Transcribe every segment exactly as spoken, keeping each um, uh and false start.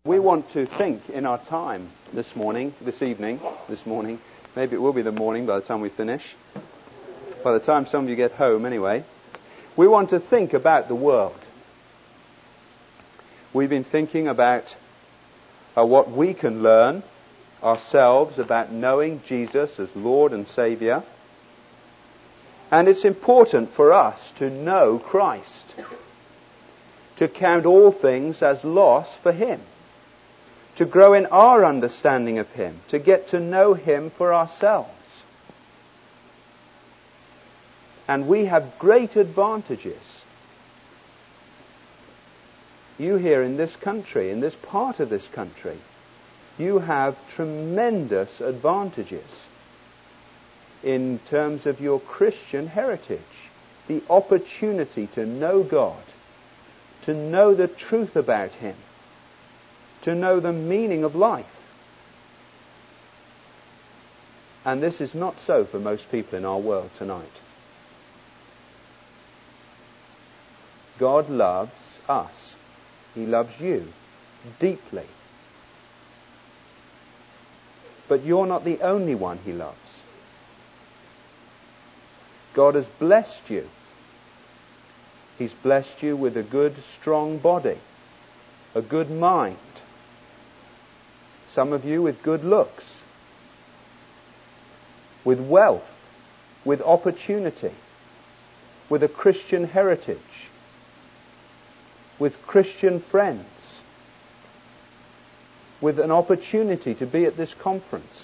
We want to think in our time this morning, this evening, this morning, maybe it will be the morning by the time we finish, by the time some of you get home anyway, we want to think about the world. We've been thinking about uh, what we can learn ourselves about knowing Jesus as Lord and Saviour. And it's important for us to know Christ, to count all things as loss for Him, to grow in our understanding of Him, to get to know Him for ourselves. And we have great advantages. You here in this country, in this part of this country, you have tremendous advantages in terms of your Christian heritage. The opportunity to know God, to know the truth about Him, to know the meaning of life. And this is not so for most people in our world tonight. God loves us. He loves you deeply. But you're not the only one He loves. God has blessed you. He's blessed you with a good, strong body, a good mind. Some of you with good looks, with wealth, with opportunity, with a Christian heritage, with Christian friends, with an opportunity to be at this conference.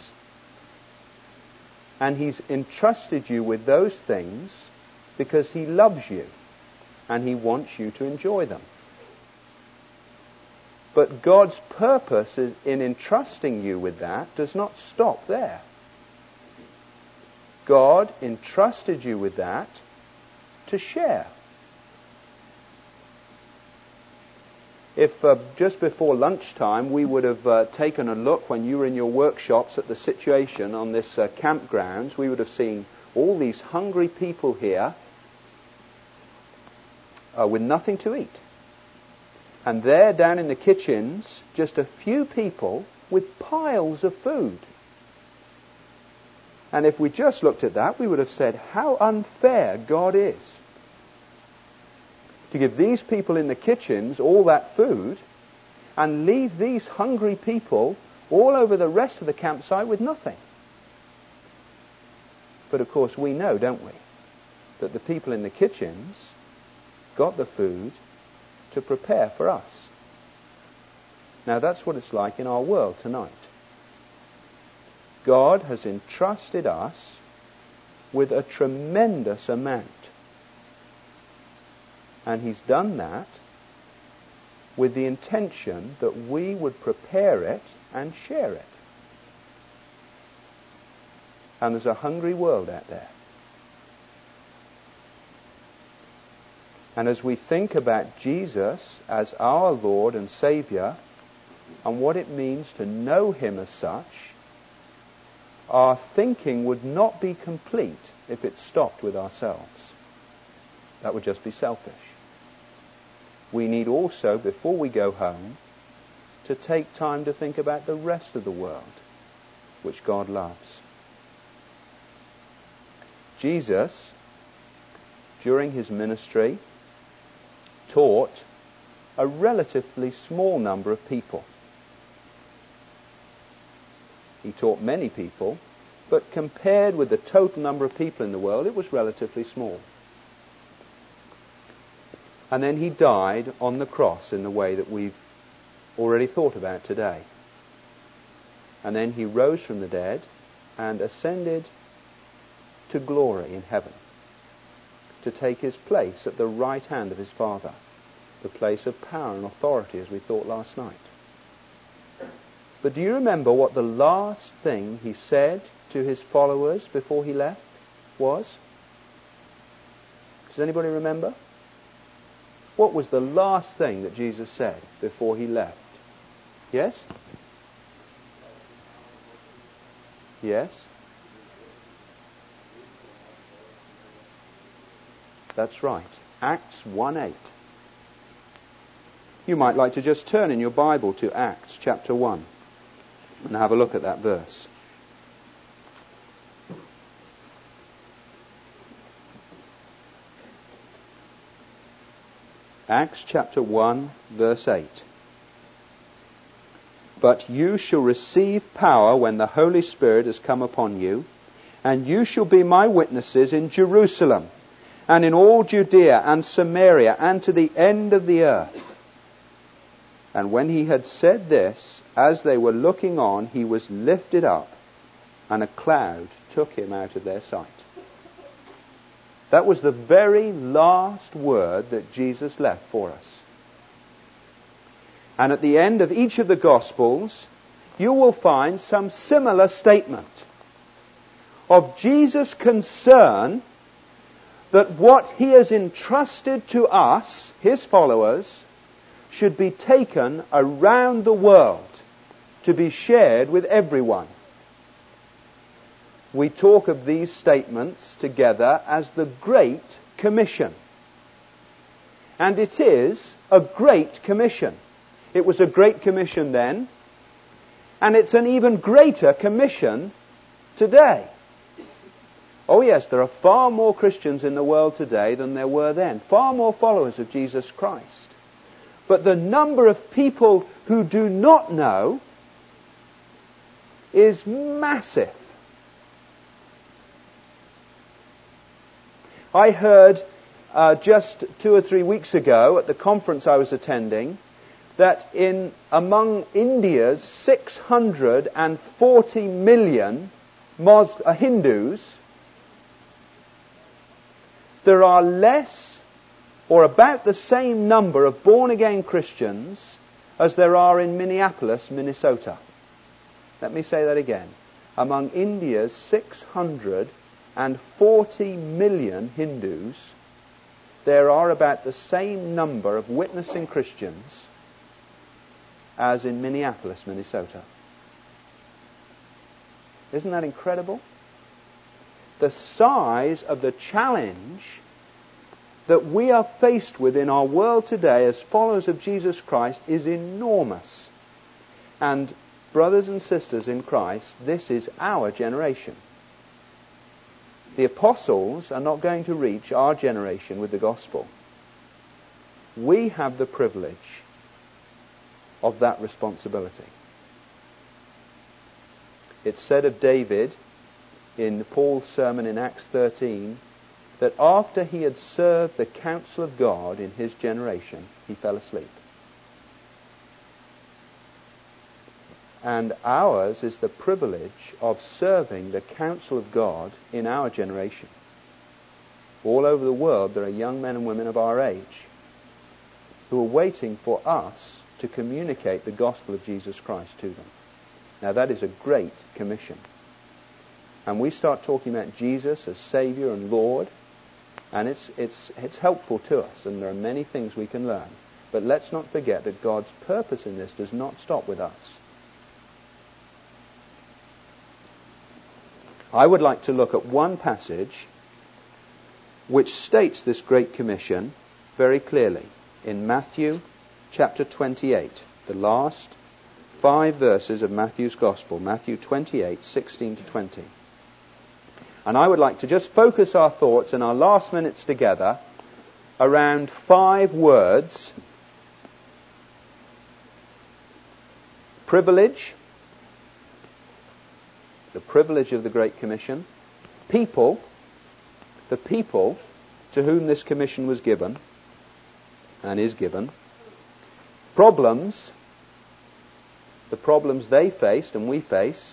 And He's entrusted you with those things because He loves you and He wants you to enjoy them. But God's purpose in entrusting you with that does not stop there. God entrusted you with that to share. If uh, just before lunchtime we would have uh, taken a look when you were in your workshops at the situation on this uh, campgrounds, we would have seen all these hungry people here uh, with nothing to eat. And there down in the kitchens, just a few people with piles of food. And if we just looked at that, we would have said, how unfair God is to give these people in the kitchens all that food and leave these hungry people all over the rest of the campsite with nothing. But of course we know, don't we, that the people in the kitchens got the food to prepare for us. Now that's what it's like in our world tonight. God has entrusted us with a tremendous amount. And He's done that with the intention that we would prepare it and share it. And there's a hungry world out there. And as we think about Jesus as our Lord and Saviour and what it means to know Him as such, our thinking would not be complete if it stopped with ourselves. That would just be selfish. We need also, before we go home, to take time to think about the rest of the world, which God loves. Jesus, during His ministry, taught a relatively small number of people. He taught many people, but compared with the total number of people in the world, it was relatively small. And then He died on the cross in the way that we've already thought about today. And then He rose from the dead and ascended to glory in heaven, to take His place at the right hand of His Father, the place of power and authority, as we thought last night. But do you remember what the last thing He said to His followers before He left was? Does anybody remember? What was the last thing that Jesus said before He left? Yes? Yes? That's right. Acts one eight. You might like to just turn in your Bible to Acts Acts chapter one and have a look at that verse. Acts chapter one, verse eight. But you shall receive power when the Holy Spirit has come upon you, and you shall be my witnesses in Jerusalem, and in all Judea and Samaria, and to the end of the earth. And when he had said this, as they were looking on, he was lifted up, and a cloud took him out of their sight. That was the very last word that Jesus left for us. And at the end of each of the Gospels, you will find some similar statement of Jesus' concern that what he has entrusted to us, his followers, should be taken around the world to be shared with everyone. We talk of these statements together as the Great Commission. And it is a Great Commission. It was a Great Commission then, and it's an even greater commission today. Oh yes, there are far more Christians in the world today than there were then. Far more followers of Jesus Christ. But the number of people who do not know is massive. I heard uh, just two or three weeks ago at the conference I was attending that in among India's six hundred forty million Mus- uh, Hindus, there are less or about the same number of born-again Christians as there are in Minneapolis, Minnesota. Let me say that again. Among India's six hundred forty million Hindus, there are about the same number of witnessing Christians as in Minneapolis, Minnesota. Isn't that incredible? The size of the challenge that we are faced with in our world today as followers of Jesus Christ is enormous. And brothers and sisters in Christ, this is our generation. The apostles are not going to reach our generation with the gospel. We have the privilege of that responsibility. It's said of David in Paul's sermon in Acts thirteen that after he had served the counsel of God in his generation, he fell asleep. And ours is the privilege of serving the counsel of God in our generation. All over the world there are young men and women of our age who are waiting for us to communicate the gospel of Jesus Christ to them. Now that is a great commission. And we start talking about Jesus as Saviour and Lord, and it's it's it's helpful to us, and there are many things we can learn. But let's not forget that God's purpose in this does not stop with us. I would like to look at one passage which states this Great Commission very clearly in Matthew chapter twenty-eight, the last five verses of Matthew's Gospel, Matthew twenty-eight, sixteen to twenty. And I would like to just focus our thoughts in our last minutes together around five words: privilege, the privilege of the Great Commission; people, the people to whom this commission was given and is given; problems, the problems they faced and we face;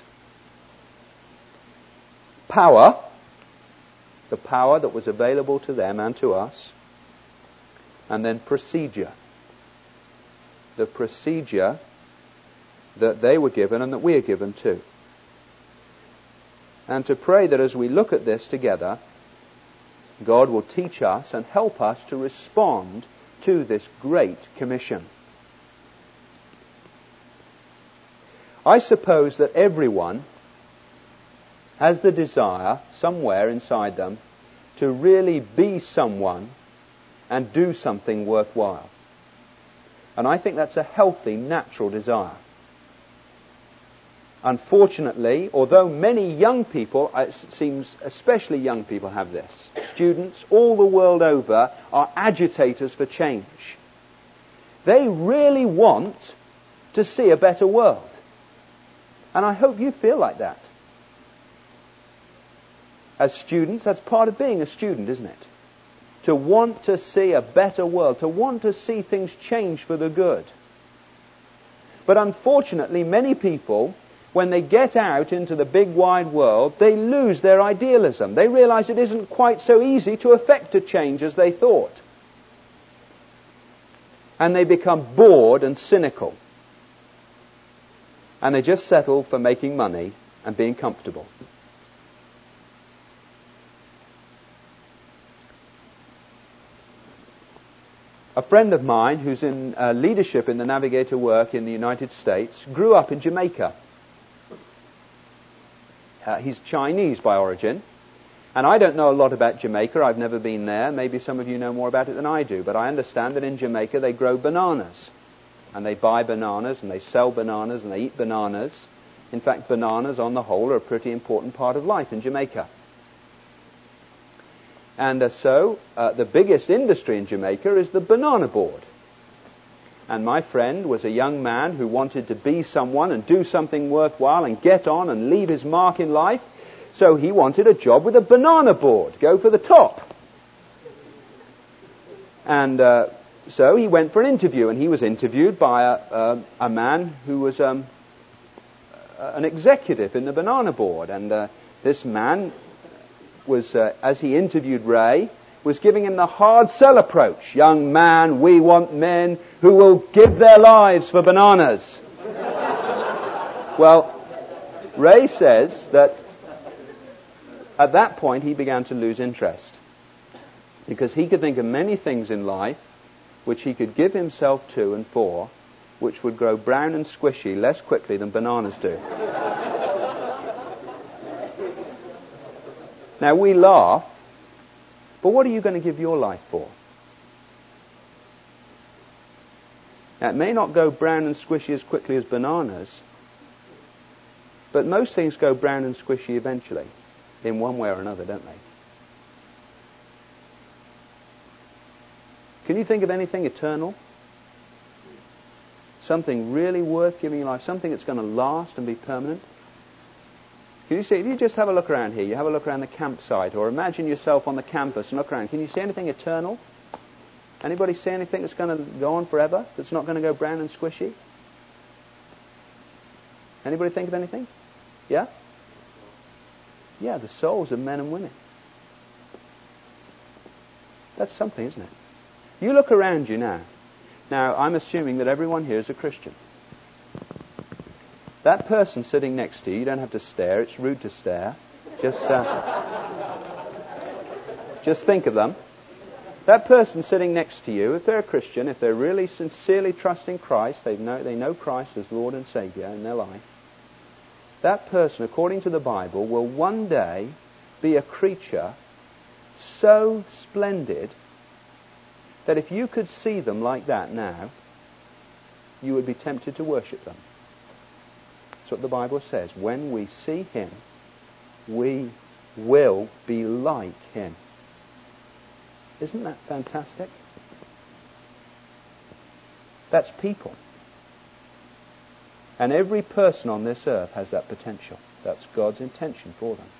power, the power that was available to them and to us; and then procedure, the procedure that they were given and that we are given too. And to pray that as we look at this together, God will teach us and help us to respond to this Great Commission. I suppose that everyone has the desire somewhere inside them to really be someone and do something worthwhile. And I think that's a healthy, natural desire. Unfortunately, although many young people, it seems especially young people have this, students all the world over are agitators for change. They really want to see a better world. And I hope you feel like that. As students, that's part of being a student, isn't it? To want to see a better world, to want to see things change for the good. But unfortunately, many people, when they get out into the big wide world, they lose their idealism. They realize it isn't quite so easy to effect a change as they thought. And they become bored and cynical. And they just settle for making money and being comfortable. A friend of mine who's in uh, leadership in the Navigator work in the United States grew up in Jamaica. Uh, he's Chinese by origin. And I don't know a lot about Jamaica. I've never been there. Maybe some of you know more about it than I do. But I understand that in Jamaica they grow bananas. And they buy bananas and they sell bananas and they eat bananas. In fact, bananas on the whole are a pretty important part of life in Jamaica. And uh, so, uh, the biggest industry in Jamaica is the banana board. And my friend was a young man who wanted to be someone and do something worthwhile and get on and leave his mark in life. So he wanted a job with a banana board, go for the top. And uh, so he went for an interview, and he was interviewed by a, a, a man who was um, an executive in the banana board. And uh, this man was, uh, as he interviewed Ray, was giving him the hard sell approach. Young man, we want men who will give their lives for bananas. Well, Ray says that at that point he began to lose interest, because he could think of many things in life which he could give himself to and for, which would grow brown and squishy less quickly than bananas do. Now, we laugh, but what are you going to give your life for? Now, it may not go brown and squishy as quickly as bananas, but most things go brown and squishy eventually, in one way or another, don't they? Can you think of anything eternal? Something really worth giving your life, something that's going to last and be permanent? Can you see, if you just have a look around here, you have a look around the campsite, or imagine yourself on the campus and look around, can you see anything eternal? Anybody see anything that's going to go on forever, that's not going to go brown and squishy? Anybody think of anything? Yeah? Yeah, the souls of men and women. That's something, isn't it? You look around you now. Now, I'm assuming that everyone here is a Christian. That person sitting next to you, you don't have to stare. It's rude to stare. Just, uh, just think of them. That person sitting next to you, if they're a Christian, if they're really sincerely trusting Christ, they know, they know Christ as Lord and Saviour in their life, that person, according to the Bible, will one day be a creature so splendid that if you could see them like that now, you would be tempted to worship them. That's what the Bible says. When we see Him, we will be like Him. Isn't that fantastic? That's people. And every person on this earth has that potential. That's God's intention for them.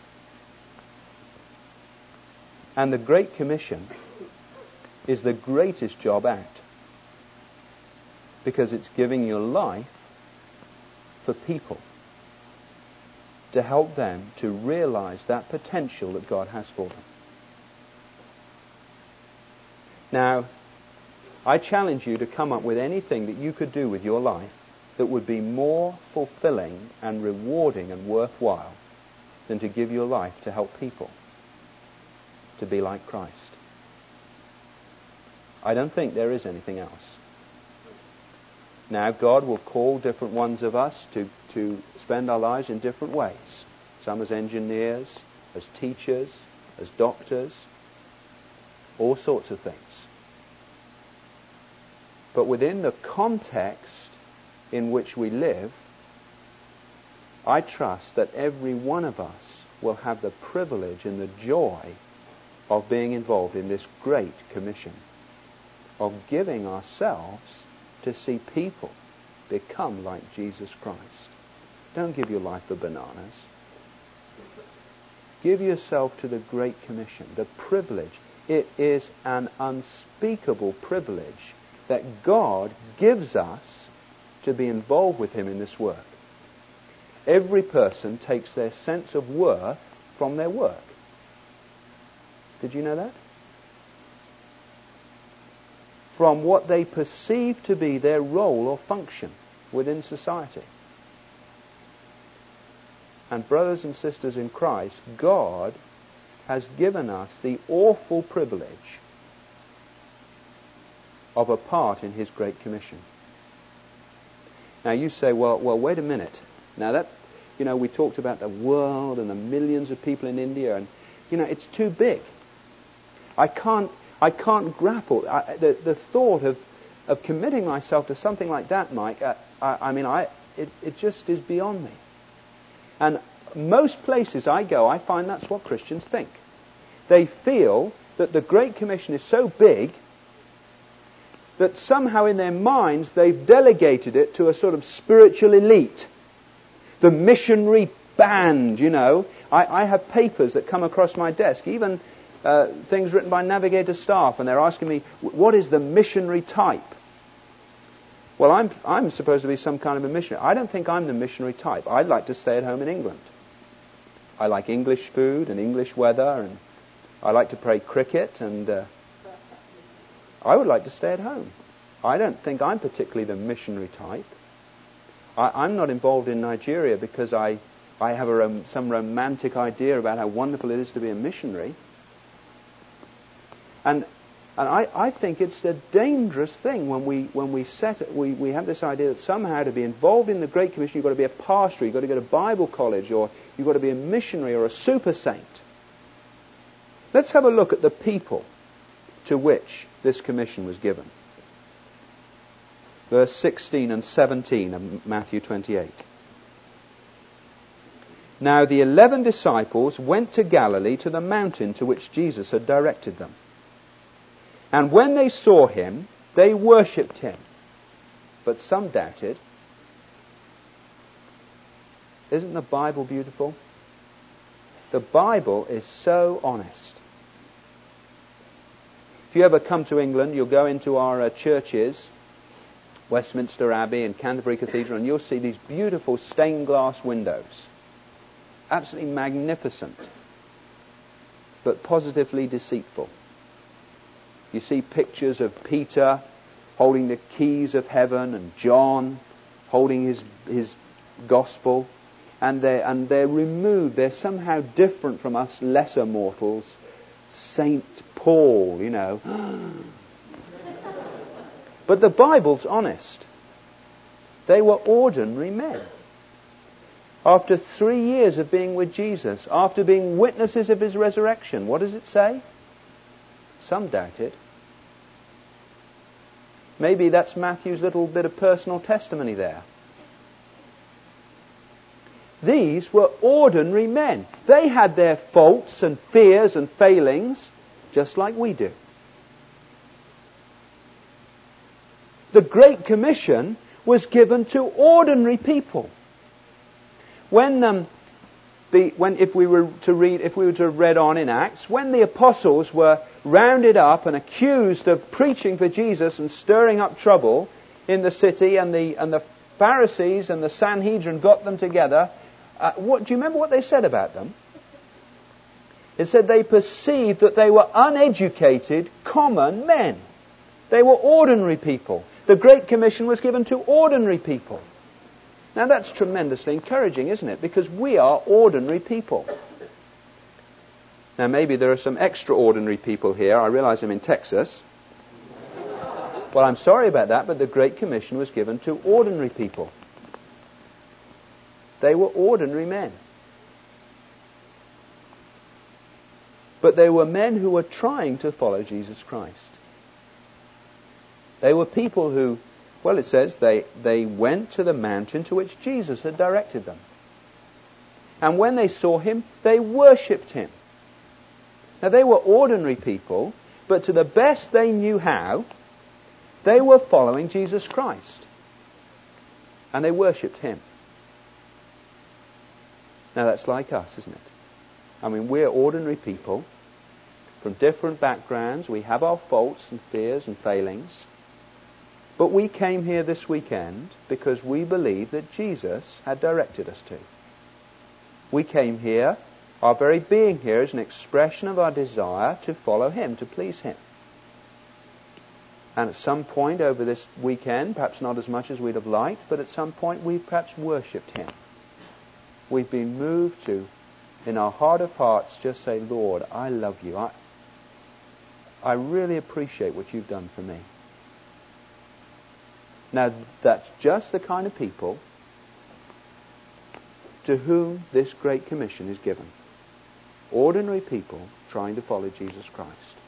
And the Great Commission is the greatest job out, because it's giving your life for people to help them to realize that potential that God has for them. Now, I challenge you to come up with anything that you could do with your life that would be more fulfilling and rewarding and worthwhile than to give your life to help people to be like Christ. I don't think there is anything else. Now, God will call different ones of us to, to spend our lives in different ways. Some as engineers, as teachers, as doctors, all sorts of things. But within the context in which we live, I trust that every one of us will have the privilege and the joy of being involved in this great commission, of giving ourselves to see people become like Jesus Christ. Don't give your life for bananas. Give yourself to the Great Commission, the privilege. It is an unspeakable privilege that God gives us to be involved with Him in this work. Every person takes their sense of worth from their work. Did you know that? From what they perceive to be their role or function within society. And brothers and sisters in Christ, God has given us the awful privilege of a part in His Great Commission. Now you say, well, well, wait a minute. Now that, you know, we talked about the world and the millions of people in India, and, you know, it's too big. I can't, I can't grapple. I, the, the thought of, of committing myself to something like that, Mike, uh, I, I mean, I, it, it just is beyond me. And most places I go, I find that's what Christians think. They feel that the Great Commission is so big that somehow in their minds they've delegated it to a sort of spiritual elite. The missionary band, you know. I, I have papers that come across my desk, even uh, things written by Navigator staff, and they're asking me, what is the missionary type? Well, I'm, I'm supposed to be some kind of a missionary. I don't think I'm the missionary type. I'd like to stay at home in England. I like English food and English weather, and I like to play cricket, and uh, I would like to stay at home. I don't think I'm particularly the missionary type. I, I'm not involved in Nigeria because I, I have a rom- some romantic idea about how wonderful it is to be a missionary. And and I, I think it's a dangerous thing when we when we set we, we have this idea that somehow to be involved in the Great Commission you've got to be a pastor, you've got to go to Bible college, or you've got to be a missionary or a super saint. Let's have a look at the people to which this commission was given. Verse sixteen and seventeen of Matthew twenty-eight. Now the eleven disciples went to Galilee, to the mountain to which Jesus had directed them. And when they saw Him, they worshipped Him. But some doubted. Isn't the Bible beautiful? The Bible is so honest. If you ever come to England, you'll go into our uh, churches, Westminster Abbey and Canterbury Cathedral, and you'll see these beautiful stained glass windows. Absolutely magnificent, but positively deceitful. You see pictures of Peter holding the keys of heaven, and John holding his his gospel, and they're, and they're removed. They're somehow different from us lesser mortals. Saint Paul, you know. But the Bible's honest. They were ordinary men. After three years of being with Jesus, after being witnesses of His resurrection, what does it say? Some doubted. Maybe that's Matthew's little bit of personal testimony there. These were ordinary men. They had their faults and fears and failings, just like we do. The Great Commission was given to ordinary people. When um, the when if we were to read if we were to read on in Acts, when the apostles were rounded up and accused of preaching for Jesus and stirring up trouble in the city, and the and the Pharisees and the Sanhedrin got them together, uh, what do you remember what they said about them? It said they perceived that they were uneducated, common men. They were ordinary people. The Great Commission was given to ordinary people. Now that's tremendously encouraging, isn't it? Because we are ordinary people. Now maybe there are some extraordinary people here. I realize I'm in Texas. Well, I'm sorry about that, but the Great Commission was given to ordinary people. They were ordinary men. But they were men who were trying to follow Jesus Christ. They were people who, well, it says they, they went to the mountain to which Jesus had directed them. And when they saw him, they worshipped him. Now they were ordinary people, but to the best they knew how, they were following Jesus Christ. And they worshipped him. Now that's like us, isn't it? I mean, we're ordinary people from different backgrounds. We have our faults and fears and failings. But we came here this weekend because we believe that Jesus had directed us to. We came here, our very being here is an expression of our desire to follow him, to please him. And at some point over this weekend, perhaps not as much as we'd have liked, but at some point we perhaps worshipped him. We've been moved to, in our heart of hearts, just say, Lord, I love you. I, I really appreciate what you've done for me. Now, that's just the kind of people to whom this Great Commission is given. Ordinary people trying to follow Jesus Christ.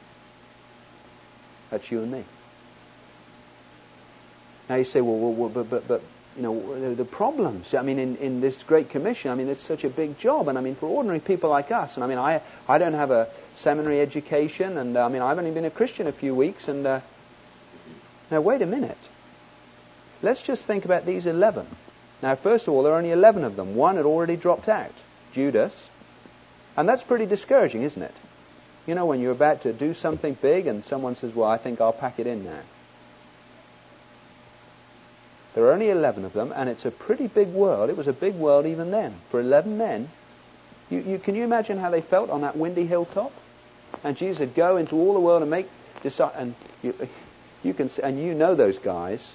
That's you and me. Now you say, well, well, well but, but, but, you know, the problems. I mean, in, in this Great Commission, I mean, it's such a big job. And I mean, for ordinary people like us, and I mean, I, I don't have a seminary education, and uh, I mean, I've only been a Christian a few weeks, and uh, now wait a minute. Let's just think about these eleven. Now, first of all, there are only eleven of them. One had already dropped out, Judas. And that's pretty discouraging, isn't it? You know, when you're about to do something big and someone says, well, I think I'll pack it in now. There are only eleven of them, and it's a pretty big world. It was a big world even then. For eleven men, you, you, can you imagine how they felt on that windy hilltop? And Jesus would go into all the world and make disciples. And you, you can, and you know those guys.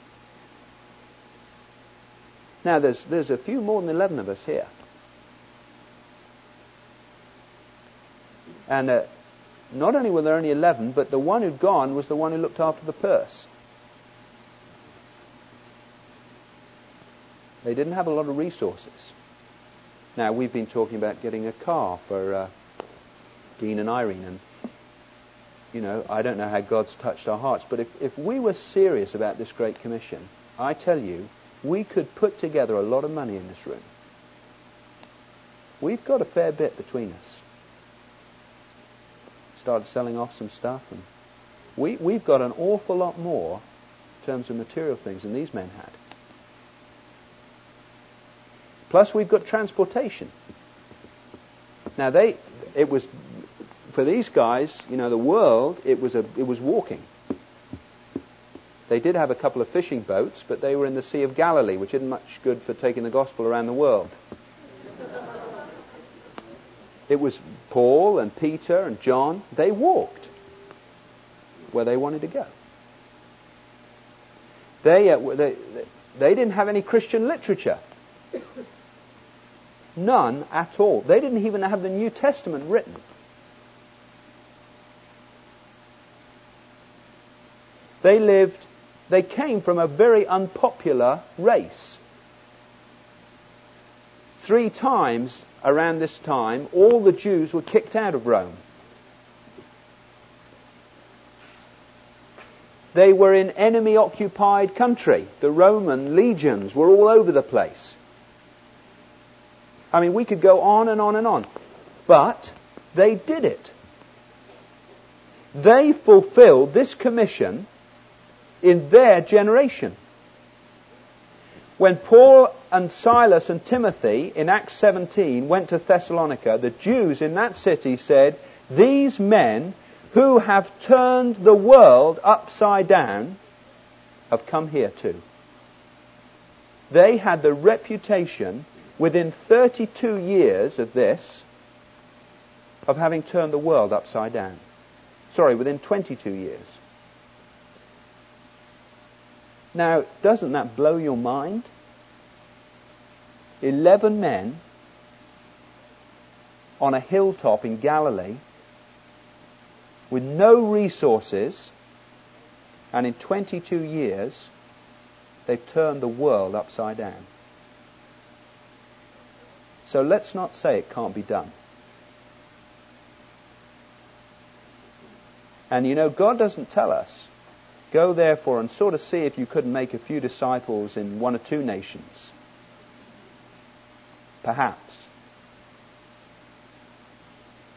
Now, there's there's a few more than eleven of us here. And uh, not only were there only eleven, but the one who'd gone was the one who looked after the purse. They didn't have a lot of resources. Now, we've been talking about getting a car for uh, Dean and Irene, and, you know, I don't know how God's touched our hearts, but if, if we were serious about this Great Commission, I tell you, we could put together a lot of money in this room. We've got a fair bit between us. Started selling off some stuff, and we, we've got an awful lot more in terms of material things than these men had. Plus, we've got transportation. Now, they, it was, for these guys, you know, the world, it was a, it was walking. They did have a couple of fishing boats, but they were in the Sea of Galilee, which isn't much good for taking the gospel around the world. It was Paul and Peter and John. They walked where they wanted to go. They, uh, they, they didn't have any Christian literature. None at all. They didn't even have the New Testament written. They lived, they came from a very unpopular race. Three times around this time, all the Jews were kicked out of Rome. They were in enemy-occupied country. The Roman legions were all over the place. I mean, we could go on and on and on. But they did it. They fulfilled this commission in their generation. When Paul and Silas and Timothy in Acts seventeen went to Thessalonica, the Jews in that city said, these men who have turned the world upside down have come here too. They had the reputation within thirty-two years of this of having turned the world upside down. Sorry, within twenty-two years. Now, doesn't that blow your mind? Eleven men on a hilltop in Galilee with no resources, and in twenty-two years they've turned the world upside down. So let's not say it can't be done. And you know, God doesn't tell us, go therefore and sort of see if you couldn't make a few disciples in one or two nations. Perhaps.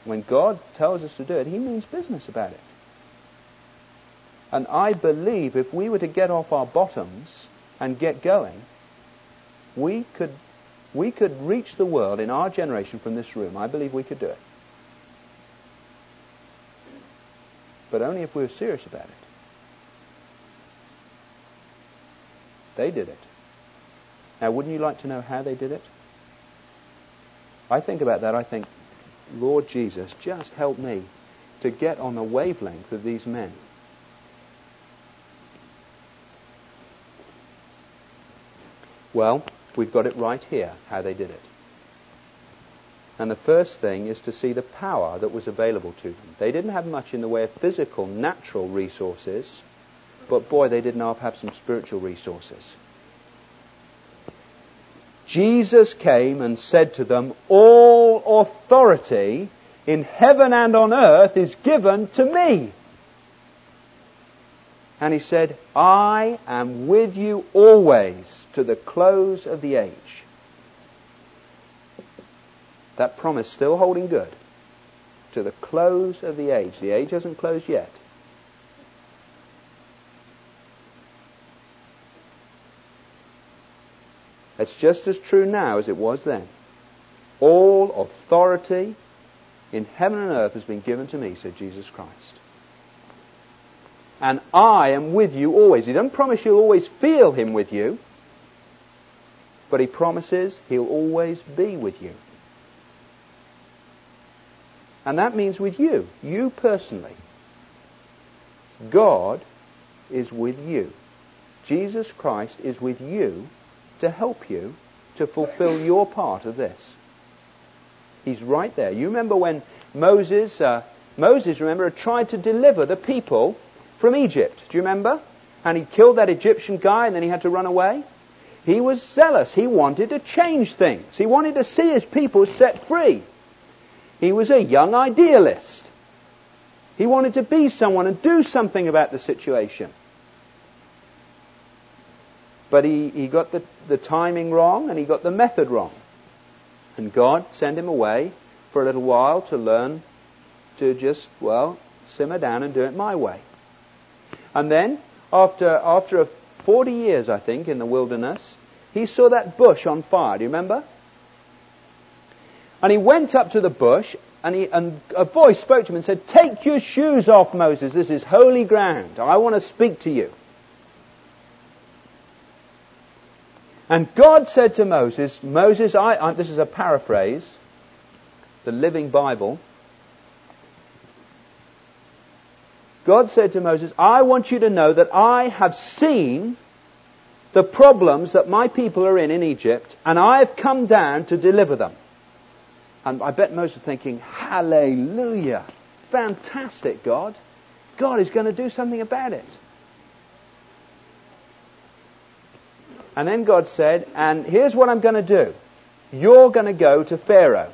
When God tells us to do it, He means business about it. And I believe if we were to get off our bottoms and get going, we could we could reach the world in our generation from this room. I believe we could do it. But only if we were serious about it. They did it. Now, wouldn't you like to know how they did it? I think about that. I think, Lord Jesus, just help me to get on the wavelength of these men. Well, we've got it right here, how they did it. And the first thing is to see the power that was available to them. They didn't have much in the way of physical, natural resources, but boy, they did now have some spiritual resources. Jesus came and said to them, all authority in heaven and on earth is given to me. And He said, I am with you always to the close of the age. That promise still holding good. To the close of the age. The age hasn't closed yet. It's just as true now as it was then. All authority in heaven and earth has been given to me, said Jesus Christ. And I am with you always. He doesn't promise you'll always feel Him with you, but He promises He'll always be with you. And that means with you, you personally. God is with you. Jesus Christ is with you to help you to fulfill your part of this. He's right there. You remember when Moses, uh, Moses, remember, had tried to deliver the people from Egypt. Do you remember? And he killed that Egyptian guy and then he had to run away. He was zealous. He wanted to change things. He wanted to see his people set free. He was a young idealist. He wanted to be someone and do something about the situation. But he, he got the, the timing wrong and he got the method wrong. And God sent him away for a little while to learn to just, well, simmer down and do it my way. And then, after after a forty years, I think, in the wilderness, he saw that bush on fire. Do you remember? And he went up to the bush and, he, and a voice spoke to him and said, take your shoes off, Moses. This is holy ground. I want to speak to you. And God said to Moses, Moses, I, I, this is a paraphrase, the Living Bible. God said to Moses, I want you to know that I have seen the problems that my people are in in Egypt, and I have come down to deliver them. And I bet Moses was thinking, hallelujah, fantastic, God. God is going to do something about it. And then God said, and here's what I'm going to do. You're going to go to Pharaoh.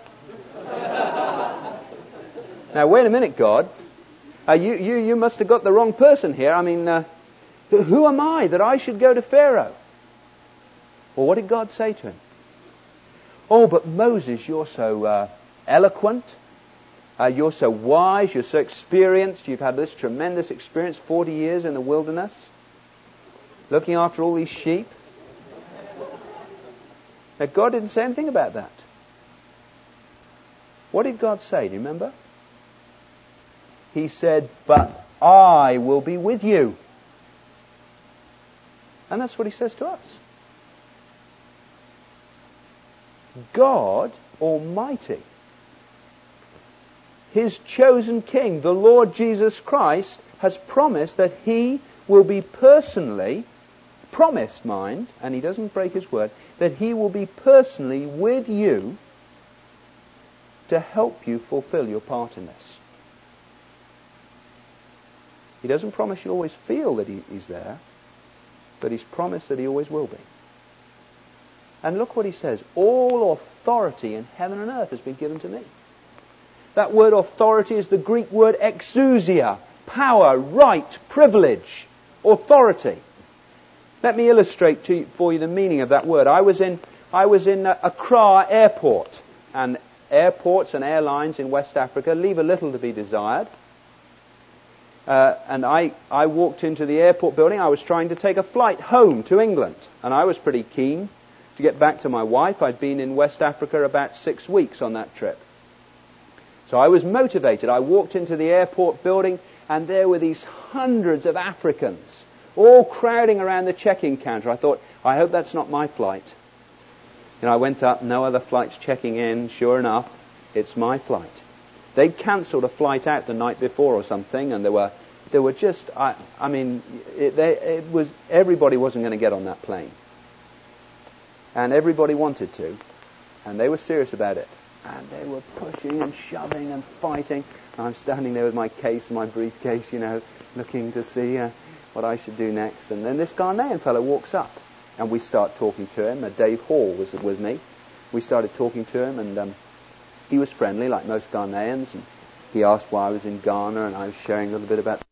Now, wait a minute, God. Uh, you, you, you must have got the wrong person here. I mean, uh, who am I that I should go to Pharaoh? Well, what did God say to him? Oh, but Moses, you're so uh, eloquent. Uh, you're so wise. You're so experienced. You've had this tremendous experience, forty years in the wilderness, looking after all these sheep. Now, God didn't say anything about that. What did God say? Do you remember? He said, but I will be with you. And that's what He says to us. God Almighty, His chosen King, the Lord Jesus Christ, has promised that He will be personally, promised, mind, and He doesn't break His word, that He will be personally with you to help you fulfill your part in this. He doesn't promise you'll always feel that he, He's there, but He's promised that He always will be. And look what He says. All authority in heaven and earth has been given to me. That word authority is the Greek word exousia. Power, right, privilege, authority. Let me illustrate to you, for you the meaning of that word. I was in I was in Accra Airport, and airports and airlines in West Africa leave a little to be desired. Uh, and I, I walked into the airport building. I was trying to take a flight home to England. And I was pretty keen to get back to my wife. I'd been in West Africa about six weeks on that trip. So I was motivated. I walked into the airport building, and there were these hundreds of Africans all crowding around the check-in counter. I thought, I hope that's not my flight. You know, I went up, no other flights checking in. Sure enough, it's my flight. They'd cancelled a flight out the night before or something, and there were there were just, I, I mean, it, they, it was everybody wasn't going to get on that plane, and everybody wanted to, and they were serious about it, and they were pushing and shoving and fighting. And I'm standing there with my case, my briefcase, you know, looking to see uh, what I should do next. And then this Ghanaian fellow walks up, and we start talking to him. Uh, Dave Hall was with me. We started talking to him, and um, he was friendly, like most Ghanaians, and he asked why I was in Ghana, and I was sharing a little bit about.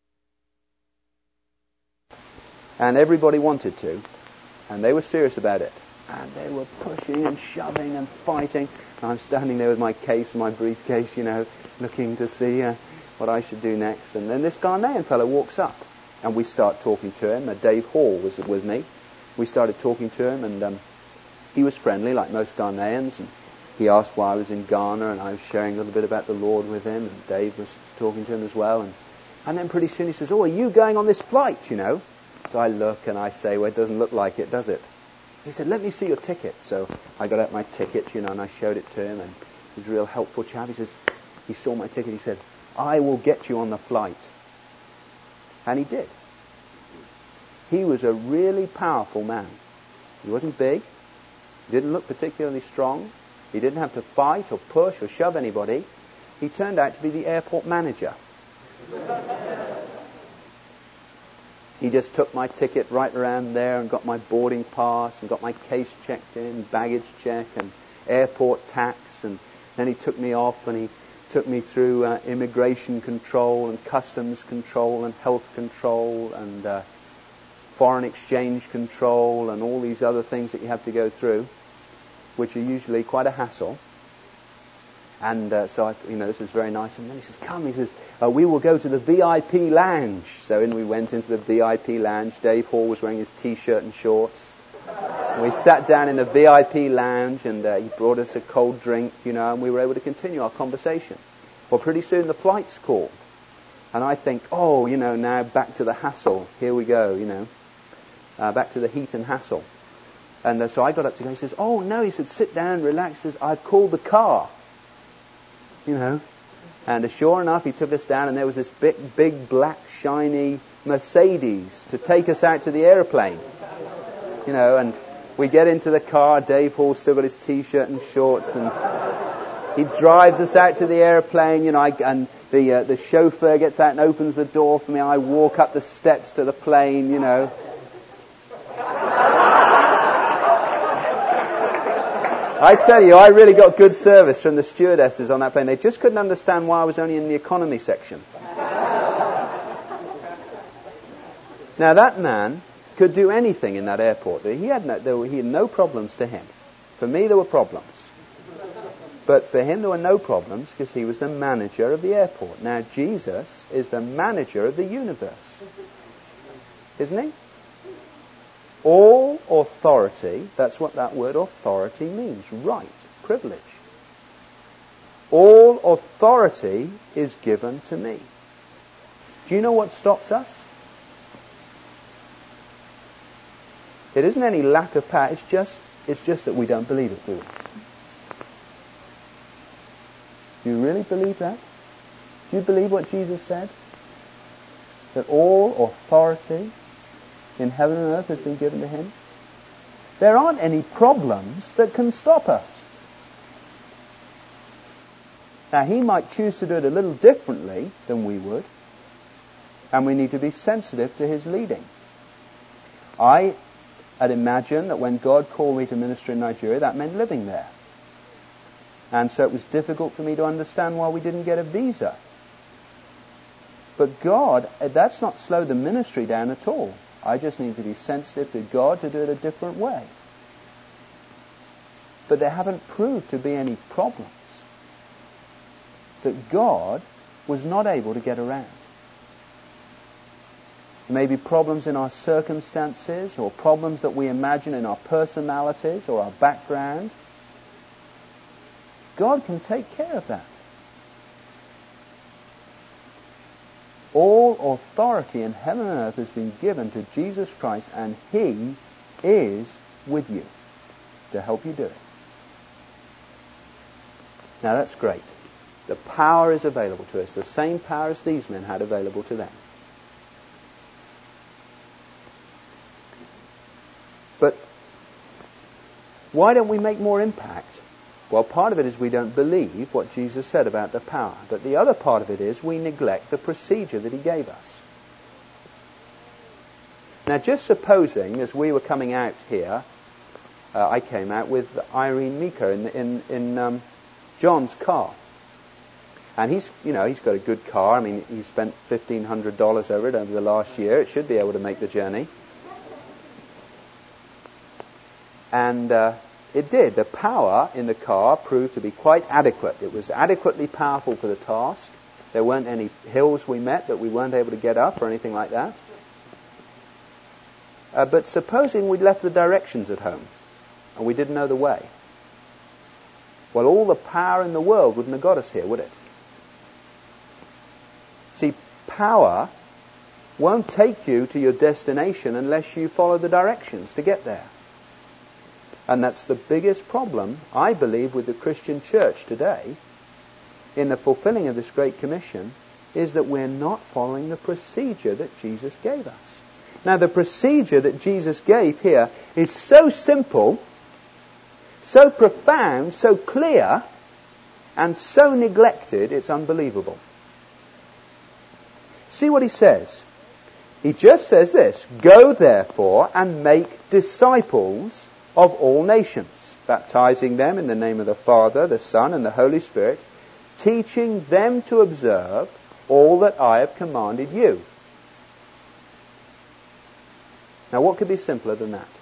And everybody wanted to, and they were serious about it. And they were pushing and shoving and fighting. And I'm standing there with my case, my briefcase, you know, looking to see uh, what I should do next. And then this Ghanaian fellow walks up, and we start talking to him. Uh, Dave Hall was with me. We started talking to him, and um, he was friendly, like most Ghanaians, and he asked why I was in Ghana, and I was sharing a little bit about the Lord with him, and Dave was talking to him as well. And, and then pretty soon he says, oh, are you going on this flight, you know? So I look, and I say, well, it doesn't look like it, does it? He said, let me see your ticket. So I got out my ticket, you know, and I showed it to him, and he was a real helpful chap. He says, he saw my ticket, he said, I will get you on the flight. And he did. He was a really powerful man. He wasn't big. He didn't look particularly strong. He didn't have to fight or push or shove anybody. He turned out to be the airport manager. He just took my ticket right around there and got my boarding pass and got my case checked in, baggage check and airport tax. And then he took me off and he took me through uh, immigration control and customs control and health control and uh, foreign exchange control and all these other things that you have to go through, which are usually quite a hassle. And uh, so, I, you know, this was very nice. And then he says, come, he says, uh, we will go to the V I P lounge. So in we went into the V I P lounge. Dave Hall was wearing his T-shirt and shorts. And we sat down in the V I P lounge, and uh, he brought us a cold drink, you know, and we were able to continue our conversation. Well, pretty soon the flight's called. And I think, oh, you know, now back to the hassle. Here we go, you know, uh, back to the heat and hassle. And uh, so I got up to go. He says, oh, no, he said, sit down, relax. He says, I've called the car. You know, and uh, sure enough, he took us down, and there was this big, big, black, shiny Mercedes to take us out to the aeroplane. You know, and we get into the car. Dave Hall still got his T-shirt and shorts, and he drives us out to the aeroplane. You know, I, and the uh, the chauffeur gets out and opens the door for me. I walk up the steps to the plane. You know. I tell you, I really got good service from the stewardesses on that plane. They just couldn't understand why I was only in the economy section. Now, that man could do anything in that airport. He had no, there were, he had no problems to him. For me, there were problems. But for him, there were no problems because he was the manager of the airport. Now, Jesus is the manager of the universe. Isn't he? All authority, that's what that word authority means, right, privilege. All authority is given to me. Do you know what stops us? It isn't any lack of power, it's just, it's just that we don't believe it, do we? Do you really believe that? Do you believe what Jesus said? That all authority in heaven and earth has been given to him? There aren't any problems that can stop us. Now, he might choose to do it a little differently than we would, and we need to be sensitive to his leading. I had imagined that when God called me to minister in Nigeria, that meant living there. And so it was difficult for me to understand why we didn't get a visa. But God, that's not slowed the ministry down at all. I just need to be sensitive to God to do it a different way. But there haven't proved to be any problems. that God was not able to get around. There may be problems in our circumstances or problems that we imagine in our personalities or our background. God can take care of that. All authority in heaven and earth has been given to Jesus Christ, and He is with you to help you do it. Now that's great. The power is available to us, the same power as these men had available to them. But why don't we make more impact? Well, part of it is we don't believe what Jesus said about the power. But the other part of it is we neglect the procedure that He gave us. Now, just supposing, as we were coming out here, uh, I came out with Irene Miko in, in, in um, John's car. And he's, you know, he's got a good car. I mean, he spent fifteen hundred dollars over it over the last year. It should be able to make the journey. And uh, it did. The power in the car proved to be quite adequate. It was adequately powerful for the task. There weren't any hills we met that we weren't able to get up or anything like that. Uh, but supposing we'd left the directions at home and we didn't know the way. Well, all the power in the world wouldn't have got us here, would it? See, power won't take you to your destination unless you follow the directions to get there. And that's the biggest problem, I believe, with the Christian church today in the fulfilling of this Great Commission, is that we're not following the procedure that Jesus gave us. Now, the procedure that Jesus gave here is so simple, so profound, so clear, and so neglected, it's unbelievable. See what He says. He just says this: "Go therefore and make disciples of all nations, baptizing them in the name of the Father, the Son, and the Holy Spirit, teaching them to observe all that I have commanded you." Now, what could be simpler than that?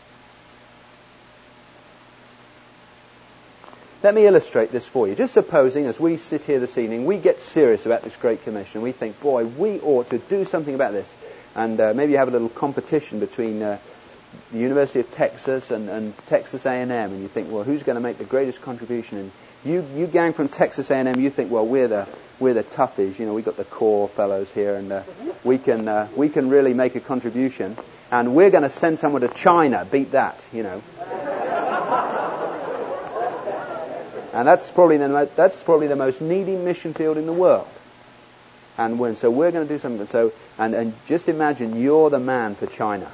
Let me illustrate this for you. Just supposing, as we sit here this evening, we get serious about this Great Commission. We think, boy, we ought to do something about this. And uh, maybe you have a little competition between uh, the University of Texas and, and Texas A and M, and you think, well, who's going to make the greatest contribution? And you, you gang from Texas A and M, you think, well, we're the we're the toughies. You know, we've got the core fellows here, and uh, we can uh, we can really make a contribution. And we're going to send someone to China. Beat that, you know. And that's probably the mo- that's probably the most needy mission field in the world. And when so we're going to do something. So and and just imagine you're the man for China.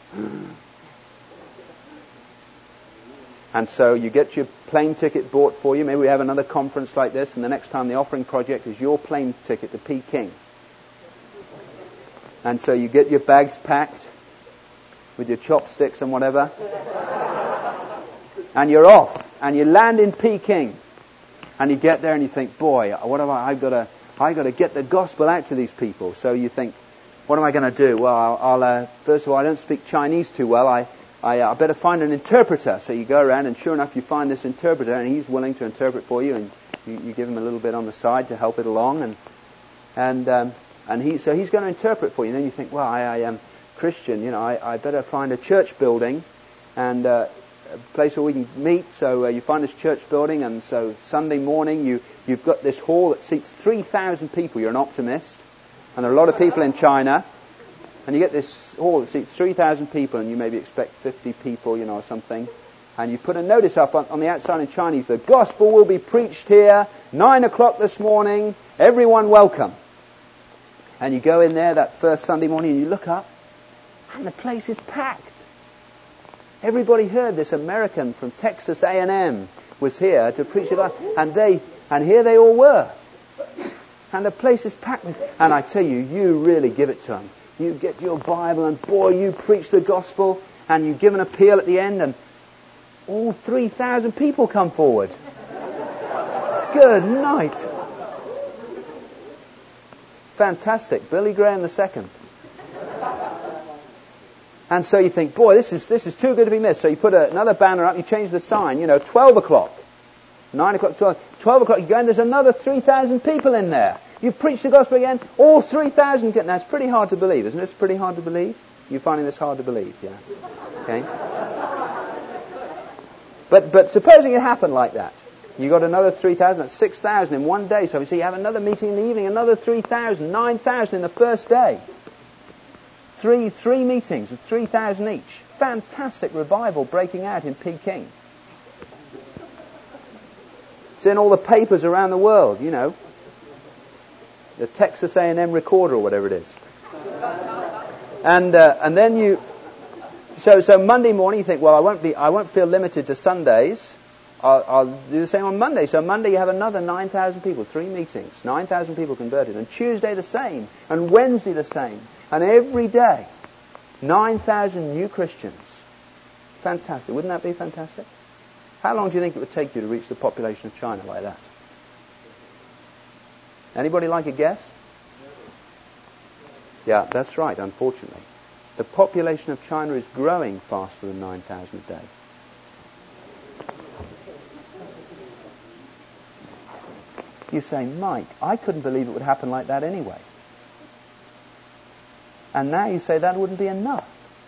And so you get your plane ticket bought for you. Maybe we have another conference like this, and the next time the offering project is your plane ticket to Peking. And so you get your bags packed with your chopsticks and whatever, and you're off, and you land in Peking, and you get there and you think, boy, what have I? I've got to, I've got to get the gospel out to these people. So you think, what am I going to do? Well, I'll, I'll uh, first of all, I don't speak Chinese too well. I, I, I better find an interpreter. So you go around, and sure enough, you find this interpreter, and he's willing to interpret for you, and you, you give him a little bit on the side to help it along, and and um, and he, so he's going to interpret for you. And then you think, well, I, I am Christian, you know, I, I better find a church building and uh, a place where we can meet. So uh, you find this church building, and so Sunday morning you, you've got this hall that seats three thousand people. You're an optimist. And there are a lot of people in China. And you get this hall that seats three thousand people, and you maybe expect fifty people, you know, or something. And you put a notice up on, on the outside in Chinese: the gospel will be preached here, nine o'clock this morning, everyone welcome. And you go in there that first Sunday morning, and you look up, and the place is packed. Everybody heard this American from Texas A and M was here to preach it, and they, and here they all were. And the place is packed. And I tell you, you really give it to them. You get your Bible, and boy, you preach the gospel, and you give an appeal at the end, and all three thousand people come forward. Good night. Fantastic. Billy Graham the second. And so you think, boy, this is this is too good to be missed. So you put a, another banner up, you change the sign, you know, twelve o'clock. nine o'clock, twelve, twelve o'clock, you go in, there's another three thousand people in there. You preach the gospel again, all three thousand get... Now, it's pretty hard to believe, isn't it? It's pretty hard to believe. You're finding this hard to believe, yeah? Okay? But, but supposing it happened like that, you got another three thousand, that's six thousand in one day. So you have another meeting in the evening, another three thousand, nine thousand in the first day. Three, three meetings of three thousand each. Fantastic revival breaking out in Peking. It's in all the papers around the world, you know. The Texas A and M Recorder or whatever it is. And uh, and then you... So so Monday morning you think, well, I won't be, I won't feel limited to Sundays. I'll, I'll do the same on Monday. So Monday you have another nine thousand people, three meetings, nine thousand people converted. And Tuesday the same, and Wednesday the same. And every day, nine thousand new Christians. Fantastic. Wouldn't that be fantastic? How long do you think it would take you to reach the population of China like that? Anybody like a guess? Yeah, that's right, unfortunately. The population of China is growing faster than nine thousand a day. You say, Mike, I couldn't believe it would happen like that anyway. And now you say that wouldn't be enough.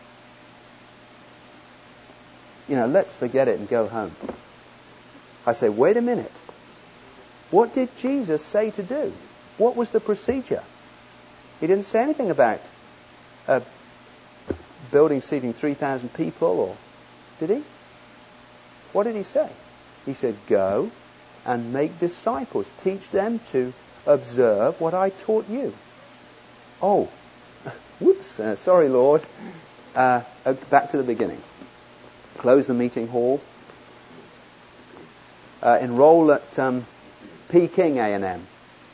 You know, let's forget it and go home. I say, wait a minute. What did Jesus say to do? What was the procedure? He didn't say anything about a building seating three thousand people, or did he? What did he say? He said, go and make disciples. Teach them to observe what I taught you. Oh, whoops, uh, sorry, Lord. Uh, uh, back to the beginning. Close the meeting hall. Uh, enroll at um, Peking A and M.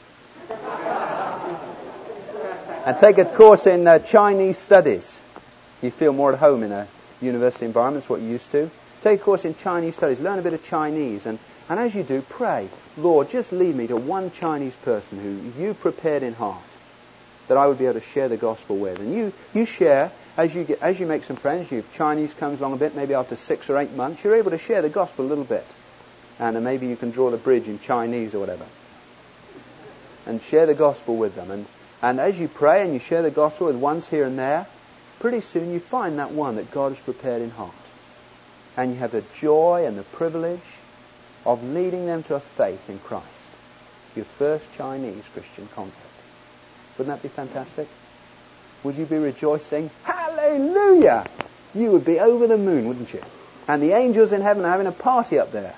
And take a course in uh, Chinese studies. You feel more at home in a university environment, it's what you used to. Take a course in Chinese studies. Learn a bit of Chinese. And, and as you do, pray, Lord, just lead me to one Chinese person who you prepared in heart that I would be able to share the gospel with. And you, you share, as you get, as you make some friends, you, Chinese comes along a bit, maybe after six or eight months, you're able to share the gospel a little bit. And then maybe you can draw the bridge in Chinese or whatever. And share the gospel with them. And, and as you pray and you share the gospel with ones here and there, pretty soon you find that one that God has prepared in heart. And you have the joy and the privilege of leading them to a faith in Christ. Your first Chinese Christian convert. Wouldn't that be fantastic? Would you be rejoicing? Hallelujah! You would be over the moon, wouldn't you? And the angels in heaven are having a party up there.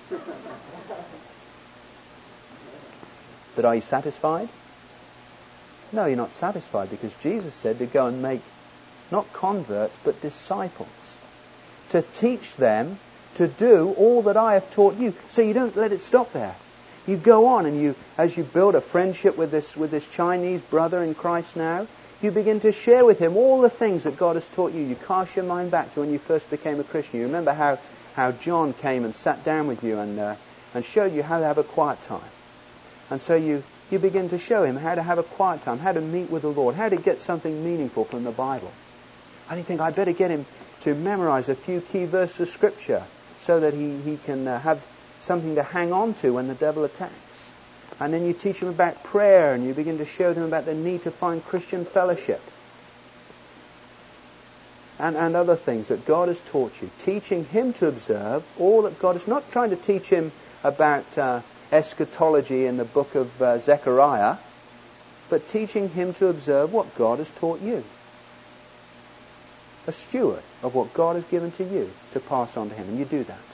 But are you satisfied? No, you're not satisfied, because Jesus said to go and make not converts, but disciples. To teach them to do all that I have taught you. So you don't let it stop there. You go on and you, as you build a friendship with this, with this Chinese brother in Christ now, you begin to share with him all the things that God has taught you. You cast your mind back to when you first became a Christian. You remember how, how John came and sat down with you and, uh, and showed you how to have a quiet time. And so you, you begin to show him how to have a quiet time, how to meet with the Lord, how to get something meaningful from the Bible. And you think, I'd better get him to memorize a few key verses of Scripture so that he, he can uh, have something to hang on to when the devil attacks. And then you teach him about prayer, and you begin to show them about the need to find Christian fellowship. And, and other things that God has taught you. Teaching him to observe all that God is, not trying to teach him about uh, eschatology in the book of uh, Zechariah, but teaching him to observe what God has taught you. A steward of what God has given to you to pass on to him, and you do that.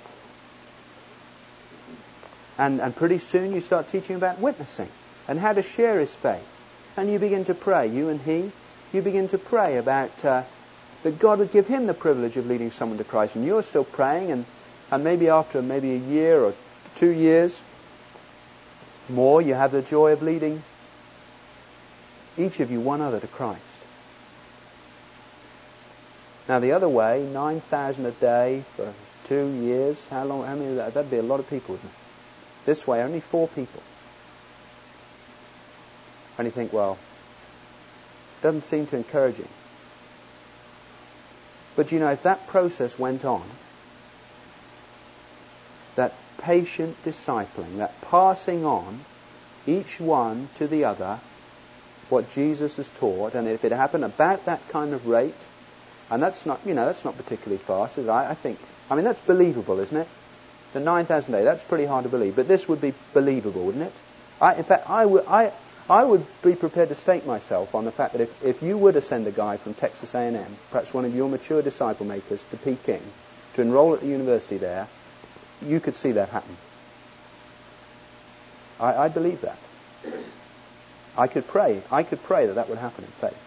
And, and pretty soon you start teaching about witnessing and how to share his faith. And you begin to pray, you and he, you begin to pray about uh, that God would give him the privilege of leading someone to Christ. And you're still praying, and, and maybe after maybe a year or two years more, you have the joy of leading each of you one other to Christ. Now the other way, nine thousand a day for two years, how long, how many of that? That'd be a lot of people, wouldn't it? This way, only four people. And you think, well, doesn't seem too encouraging. But you know, if that process went on, that patient discipling, that passing on each one to the other what Jesus has taught, and if it happened about that kind of rate, and that's not, you know, that's not particularly fast, is it? I, I think, I mean, that's believable, isn't it? The nine thousand a day, that's pretty hard to believe, but this would be believable, wouldn't it? I, in fact, I would, I, I would be prepared to stake myself on the fact that if, if you were to send a guy from Texas A and M, perhaps one of your mature disciple makers, to Peking, to enroll at the university there, you could see that happen. I, I believe that. I could pray. I could pray that that would happen in faith.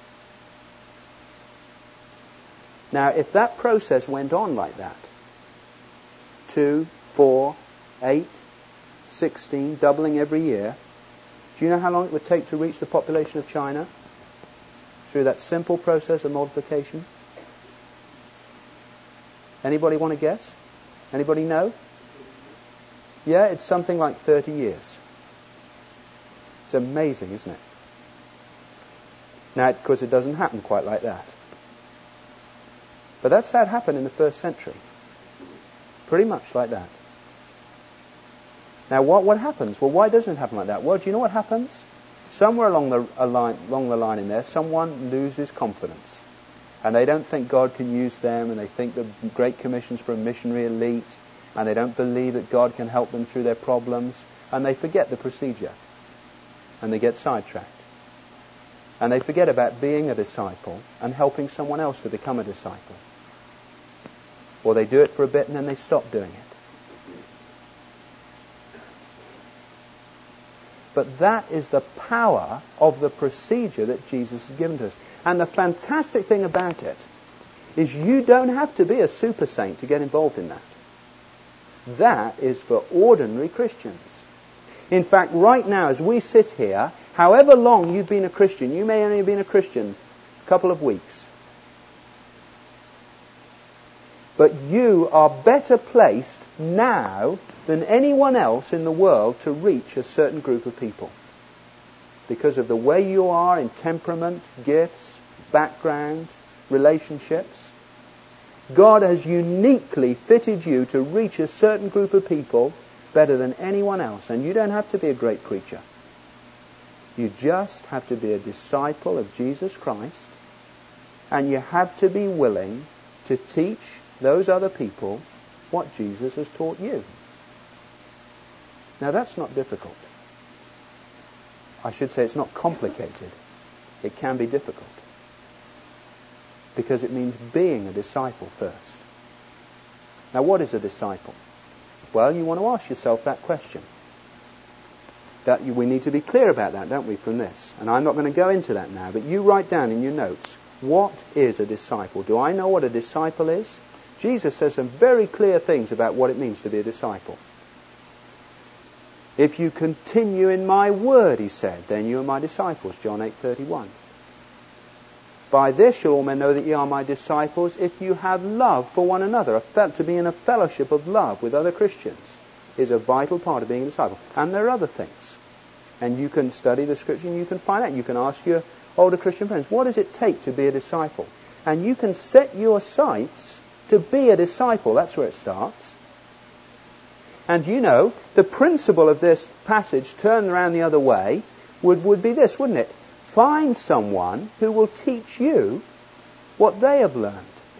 Now, if that process went on like that, two, four, eight, sixteen, doubling every year, do you know how long it would take to reach the population of China through that simple process of multiplication? Anybody want to guess? Anybody know? Yeah, it's something like thirty years. It's amazing, isn't it? Now, of course, it doesn't happen quite like that. But that's how it happened in the first century. Pretty much like that. Now, what, what happens? Well, why doesn't it happen like that? Well, do you know what happens? Somewhere along the, a line, along the line in there, someone loses confidence. And they don't think God can use them, and they think the Great Commission's for a missionary elite, and they don't believe that God can help them through their problems, and they forget the procedure. And they get sidetracked. And they forget about being a disciple and helping someone else to become a disciple. Or they do it for a bit and then they stop doing it. But that is the power of the procedure that Jesus has given to us. And the fantastic thing about it is you don't have to be a super saint to get involved in that. That is for ordinary Christians. In fact, right now, as we sit here, however long you've been a Christian, you may only have been a Christian a couple of weeks. But you are better placed now than anyone else in the world to reach a certain group of people. Because of the way you are in temperament, gifts, background, relationships. God has uniquely fitted you to reach a certain group of people better than anyone else. And you don't have to be a great preacher. You just have to be a disciple of Jesus Christ. And you have to be willing to teach those other people what Jesus has taught you. Now that's not difficult. I should say it's not complicated. It can be difficult. Because it means being a disciple first. Now what is a disciple? Well, you want to ask yourself that question. That you, we need to be clear about that, don't we, from this? And I'm not going to go into that now, but you write down in your notes, what is a disciple? Do I know what a disciple is? Jesus says some very clear things about what it means to be a disciple. If you continue in my word, he said, then you are my disciples, John eight thirty-one. By this shall all men know that ye are my disciples, if you have love for one another. To be in a fellowship of love with other Christians is a vital part of being a disciple. And there are other things. And you can study the Scripture and you can find out. You can ask your older Christian friends, what does it take to be a disciple? And you can set your sights to be a disciple. That's where it starts. And you know, the principle of this passage, turned around the other way, would, would be this, wouldn't it? Find someone who will teach you what they have learned.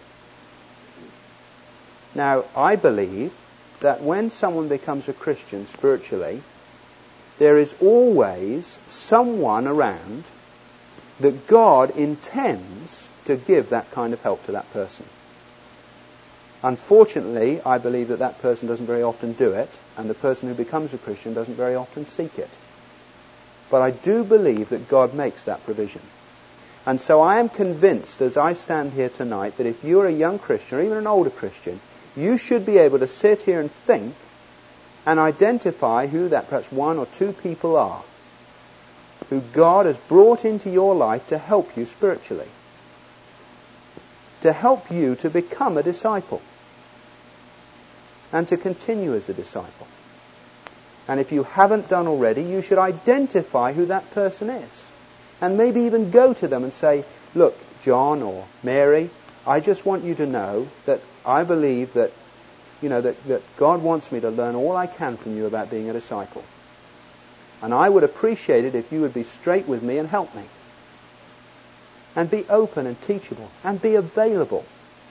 Now, I believe that when someone becomes a Christian spiritually, there is always someone around that God intends to give that kind of help to that person. Unfortunately, I believe that that person doesn't very often do it, and the person who becomes a Christian doesn't very often seek it. But I do believe that God makes that provision. And so I am convinced, as I stand here tonight, that if you're a young Christian, or even an older Christian, you should be able to sit here and think and identify who that perhaps one or two people are who God has brought into your life to help you spiritually, to help you to become a disciple and to continue as a disciple. And if you haven't done already, you should identify who that person is. And maybe even go to them and say, look, John or Mary, I just want you to know that I believe that, you know, that, that God wants me to learn all I can from you about being a disciple. And I would appreciate it if you would be straight with me and help me. And be open and teachable. And be available.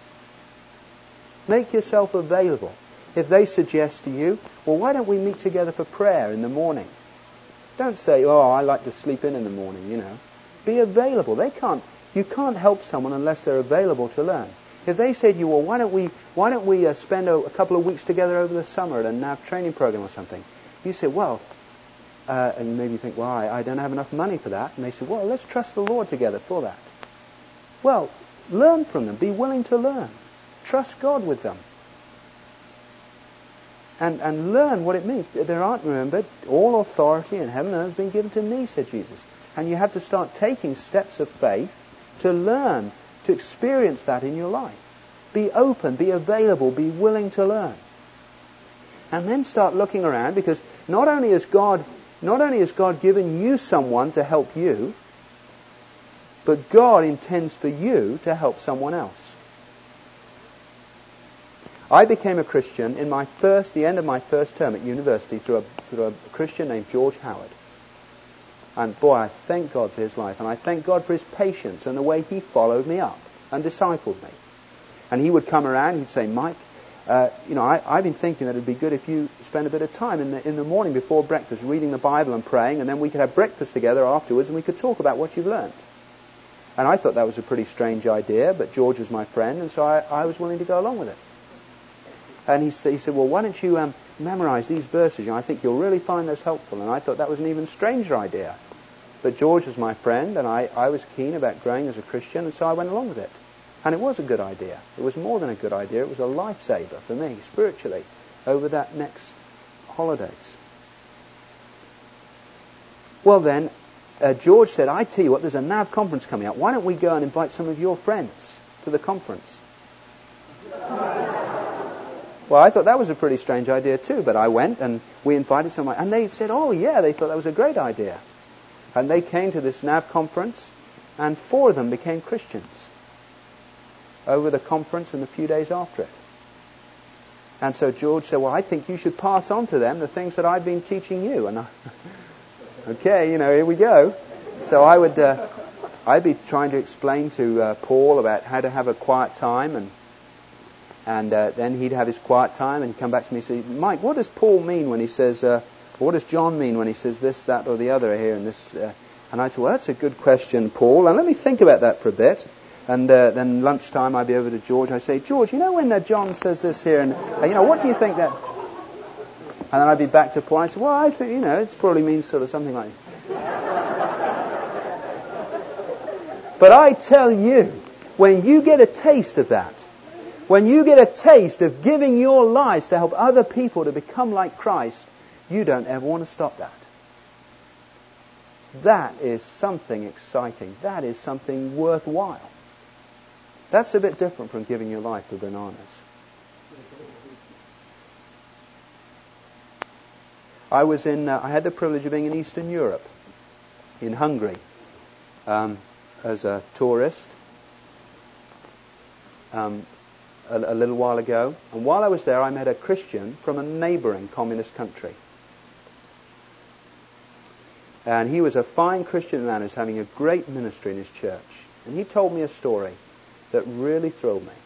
Make yourself available. If they suggest to you, well, why don't we meet together for prayer in the morning? Don't say, oh, I like to sleep in in the morning, you know. Be available. They can't, you can't help someone unless they're available to learn. If they say to you, well, why don't we, why don't we uh, spend a, a couple of weeks together over the summer at a N A V training program or something? You say, well, uh, and maybe you think, well, I, I don't have enough money for that. And they say, well, let's trust the Lord together for that. Well, learn from them. Be willing to learn. Trust God with them. And, and learn what it means. There aren't, remember, all authority in heaven and earth has been given to me, said Jesus. And you have to start taking steps of faith to learn, to experience that in your life. Be open, be available, be willing to learn. And then start looking around, because not only has God, not only has God given you someone to help you, but God intends for you to help someone else. I became a Christian in my first, the end of my first term at university through a, through a Christian named George Howard. And boy, I thank God for his life, and I thank God for his patience and the way he followed me up and discipled me. And he would come around, he'd say, Mike, uh, you know, I, I've been thinking that it'd be good if you spend a bit of time in the, in the morning before breakfast reading the Bible and praying, and then we could have breakfast together afterwards and we could talk about what you've learned. And I thought that was a pretty strange idea, but George was my friend, and so I, I was willing to go along with it. And he, he said, well, why don't you um, memorize these verses? You know, I think you'll really find those helpful. And I thought that was an even stranger idea. But George was my friend, and I, I was keen about growing as a Christian, and so I went along with it. And it was a good idea. It was more than a good idea. It was a lifesaver for me, spiritually, over that next holidays. Well then, uh, George said, I tell you what, there's a N A V conference coming up. Why don't we go and invite some of your friends to the conference? Well, I thought that was a pretty strange idea too, but I went and we invited someone, and they said, oh yeah, they thought that was a great idea. And they came to this N A V conference, and four of them became Christians over the conference and the few days after it. And so George said, well, I think you should pass on to them the things that I've been teaching you. And I, okay, you know, here we go. So I would, uh, I'd be trying to explain to uh, Paul about how to have a quiet time, and And uh, then he'd have his quiet time, and he'd come back to me and say, Mike, what does Paul mean when he says, uh, or what does John mean when he says this, that, or the other here in this? Uh, and I'd say, well, that's a good question, Paul, and let me think about that for a bit. And uh, then lunchtime I'd be over to George. I'd say, George, you know when uh, John says this here, and uh, you know, what do you think that? And then I'd be back to Paul. I said, well, I think, you know, it probably means sort of something like. But I tell you, when you get a taste of that, when you get a taste of giving your lives to help other people to become like Christ, you don't ever want to stop that. That is something exciting. That is something worthwhile. That's a bit different from giving your life for bananas. I was in, uh, I had the privilege of being in Eastern Europe, in Hungary, um, as a tourist. Um, A, a little while ago, and while I was there I met a Christian from a neighbouring communist country, and he was a fine Christian man who's having a great ministry in his church, and he told me a story that really thrilled me.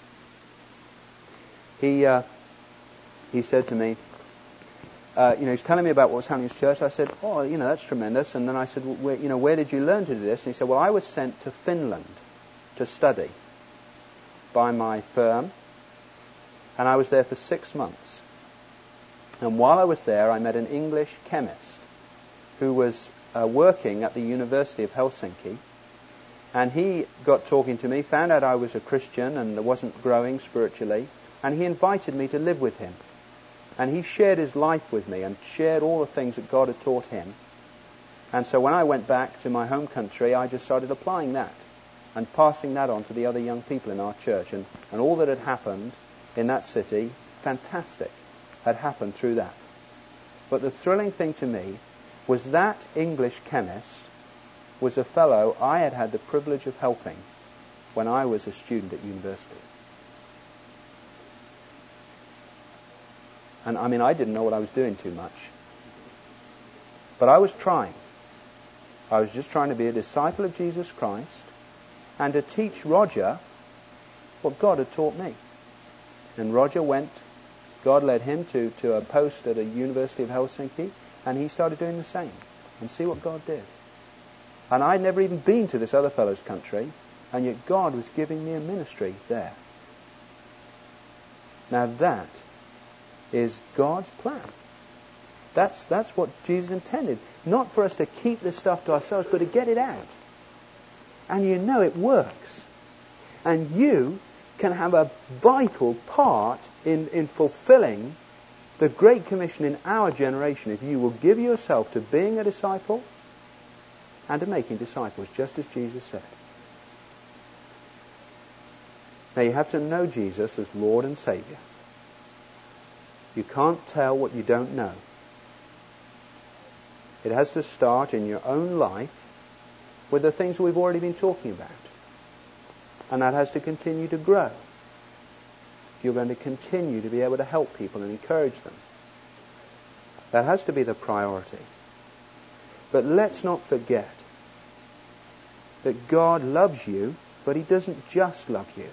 He uh, he said to me, uh, you know, he's telling me about what was happening in his church. I said, oh, you know, that's tremendous. And then I said, well, where, you know, where did you learn to do this? And he said, well, I was sent to Finland to study by my firm. And I was there for six months. And while I was there, I met an English chemist who was uh, working at the University of Helsinki. And he got talking to me, found out I was a Christian and wasn't growing spiritually. And he invited me to live with him. And he shared his life with me and shared all the things that God had taught him. And so when I went back to my home country, I just started applying that and passing that on to the other young people in our church. And, and all that had happened in that city, fantastic, had happened through that. But the thrilling thing to me was that English chemist was a fellow I had had the privilege of helping when I was a student at university. And I mean, I didn't know what I was doing too much. But I was trying. I was just trying to be a disciple of Jesus Christ and to teach Roger what God had taught me. And Roger went, God led him to, to a post at a University of Helsinki, and he started doing the same. And see what God did. And I'd never even been to this other fellow's country, and yet God was giving me a ministry there. Now that is God's plan. That's, that's what Jesus intended. Not for us to keep this stuff to ourselves, but to get it out. And you know it works. And you can have a vital part in, in fulfilling the Great Commission in our generation if you will give yourself to being a disciple and to making disciples, just as Jesus said. Now you have to know Jesus as Lord and Saviour. You can't tell what you don't know. It has to start in your own life with the things we've already been talking about. And that has to continue to grow. You're going to continue to be able to help people and encourage them. That has to be the priority. But let's not forget that God loves you, but He doesn't just love you.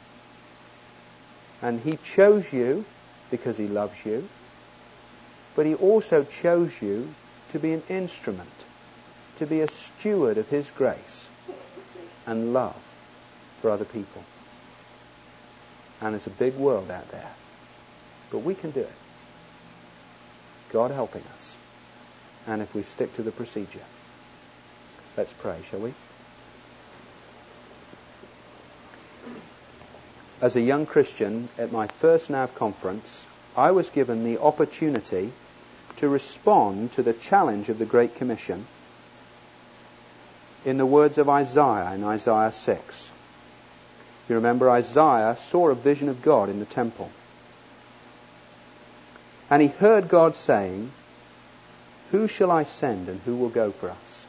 And He chose you because He loves you, but He also chose you to be an instrument, to be a steward of His grace and love for other people. And it's a big world out there. But we can do it. God helping us. And if we stick to the procedure. Let's pray, shall we? As a young Christian at my first N A V conference, I was given the opportunity to respond to the challenge of the Great Commission in the words of Isaiah in Isaiah six. You remember Isaiah saw a vision of God in the temple. And he heard God saying, "Who shall I send and who will go for us?"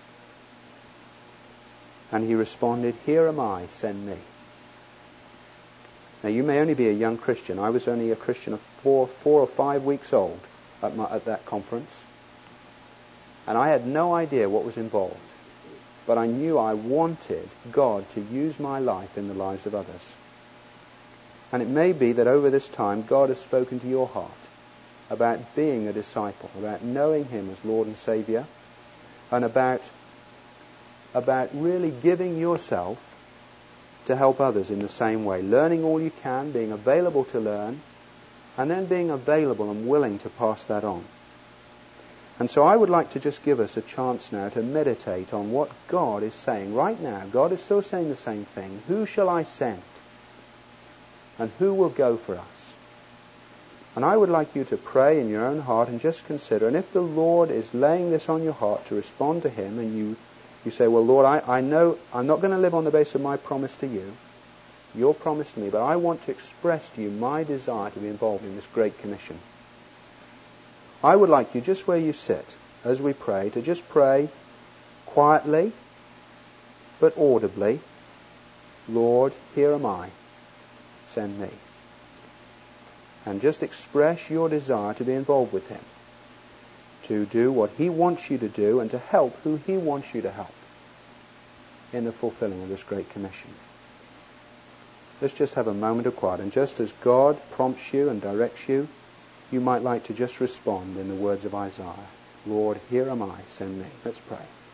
And he responded, "Here am I, send me." Now you may only be a young Christian. I was only a Christian of four, four or five weeks old at, my, at that conference. And I had no idea what was involved. But I knew I wanted God to use my life in the lives of others. And it may be that over this time God has spoken to your heart about being a disciple, about knowing Him as Lord and Saviour, and about, about really giving yourself to help others in the same way, learning all you can, being available to learn, and then being available and willing to pass that on. And so I would like to just give us a chance now to meditate on what God is saying right now. God is still saying the same thing. Who shall I send? And who will go for us? And I would like you to pray in your own heart and just consider, and if the Lord is laying this on your heart to respond to Him, and you, you say, well, Lord, I, I know I'm not going to live on the basis of my promise to you, your promise to me, but I want to express to you my desire to be involved in this Great Commission. I would like you, just where you sit, as we pray, to just pray quietly, but audibly, "Lord, here am I, send me." And just express your desire to be involved with Him, to do what He wants you to do, and to help who He wants you to help in the fulfilling of this Great Commission. Let's just have a moment of quiet, and just as God prompts you and directs you, you might like to just respond in the words of Isaiah. "Lord, here am I, send me." Let's pray.